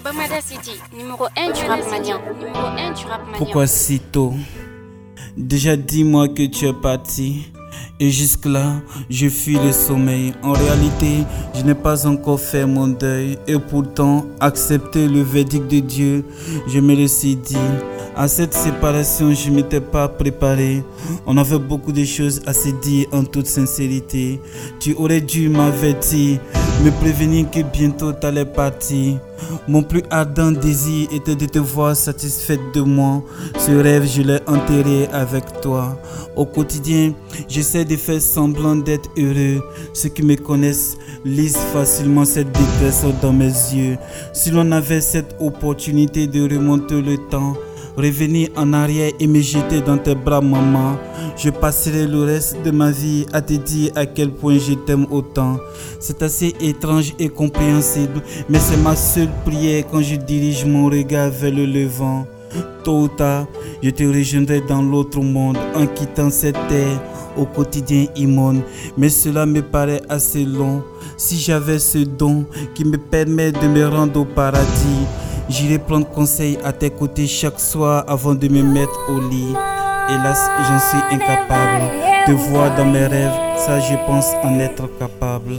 Bamada City, numéro 1 du rap malien. Pourquoi si tôt? Déjà dis-moi que tu es parti. Et jusque-là, je fuis le sommeil. En réalité, je n'ai pas encore fait mon deuil. Et pourtant, accepter le verdict de Dieu, je me le suis dit. À cette séparation, je ne m'étais pas préparé. On avait beaucoup de choses à se dire en toute sincérité. Tu aurais dû m'avertir, me prévenir que bientôt t'allais partir. Mon plus ardent désir était de te voir satisfaite de moi. Ce rêve, je l'ai enterré avec toi. Au quotidien, j'essaie de faire semblant d'être heureux. Ceux qui me connaissent lisent facilement cette détresse dans mes yeux. Si l'on avait cette opportunité de remonter le temps, revenir en arrière et me jeter dans tes bras, maman, je passerai le reste de ma vie à te dire à quel point je t'aime autant. C'est assez étrange et compréhensible, mais c'est ma seule prière quand je dirige mon regard vers le levant. Tôt ou tard, je te rejoindrai dans l'autre monde en quittant cette terre au quotidien immonde. Mais cela me paraît assez long. Si j'avais ce don qui me permet de me rendre au paradis, j'irai prendre conseil à tes côtés chaque soir avant de me mettre au lit. Hélas, j'en suis incapable. Te voir dans mes rêves, ça je pense en être capable.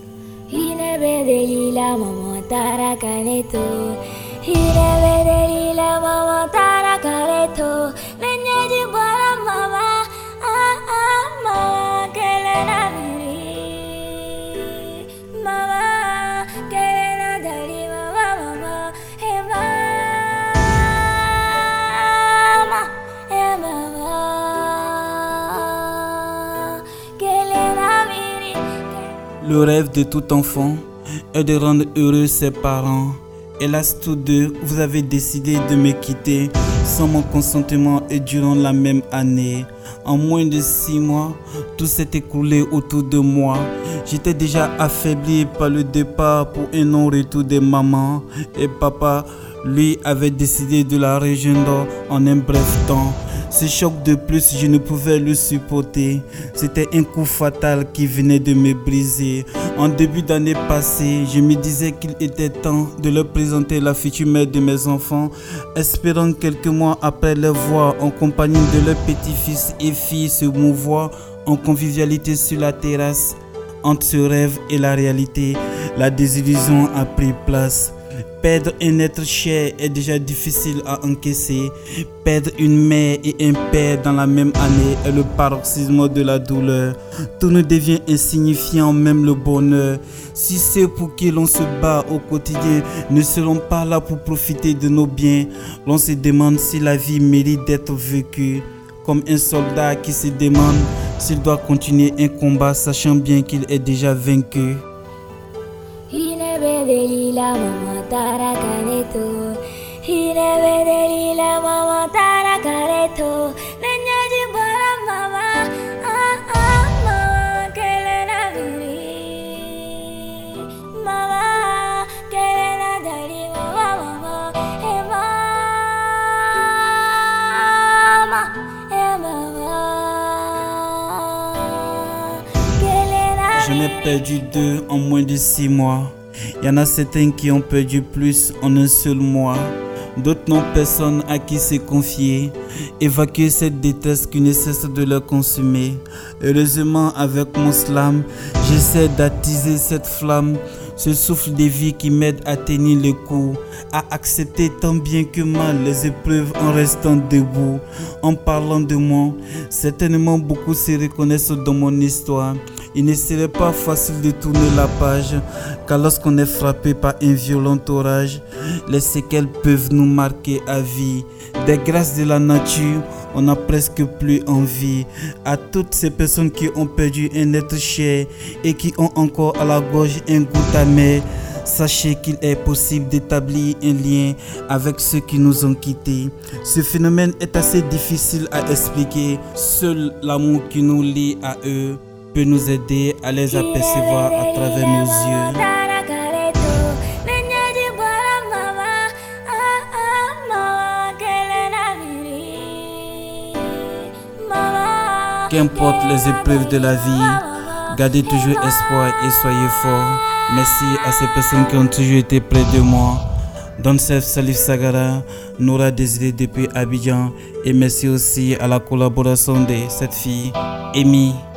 Le rêve de tout enfant est de rendre heureux ses parents. Hélas, tous deux, vous avez décidé de me quitter sans mon consentement et durant la même année. En moins de 6 mois, tout s'est écoulé autour de moi. J'étais déjà affaibli par le départ pour un non-retour de maman. Et papa, lui, avait décidé de la rejoindre en un bref temps. Ce choc de plus, je ne pouvais le supporter. C'était un coup fatal qui venait de me briser. En début d'année passée, je me disais qu'il était temps de leur présenter la future mère de mes enfants, espérant quelques mois après les voir en compagnie de leurs petits-fils et filles se mouvoir en convivialité sur la terrasse. Entre ce rêve et la réalité, la désillusion a pris place. Perdre un être cher est déjà difficile à encaisser. Perdre une mère et un père dans la même année est le paroxysme de la douleur. Tout ne devient insignifiant, même le bonheur. Si ceux pour qui l'on se bat au quotidien ne seront pas là pour profiter de nos biens, l'on se demande si la vie mérite d'être vécue. Comme un soldat qui se demande s'il doit continuer un combat sachant bien qu'il est déjà vaincu. J'en ai perdu 2 en moins de 6 mois. Il y en a certains qui ont perdu plus en un seul mois. D'autres n'ont personne à qui se confier. Évacuer cette détresse qui ne cesse de leur consumer. Heureusement, avec mon slam, j'essaie d'attiser cette flamme, ce souffle de vie qui m'aide à tenir le coup, à accepter tant bien que mal les épreuves en restant debout. En parlant de moi, certainement beaucoup se reconnaissent dans mon histoire. Il ne serait pas facile de tourner la page, car lorsqu'on est frappé par un violent orage, les séquelles peuvent nous marquer à vie. Des grâces de la nature, on n'a presque plus envie. À toutes ces personnes qui ont perdu un être cher et qui ont encore à la gorge un goût amer, sachez qu'il est possible d'établir un lien avec ceux qui nous ont quittés. Ce phénomène est assez difficile à expliquer. Seul l'amour qui nous lie à eux peut nous aider à les apercevoir à travers nos yeux. Qu'importe les épreuves de la vie, gardez toujours espoir et soyez forts. Merci à ces personnes qui ont toujours été près de moi. Donsef Salif Sagara, Noura Désiré depuis Abidjan. Et merci aussi à la collaboration de cette fille, Amy.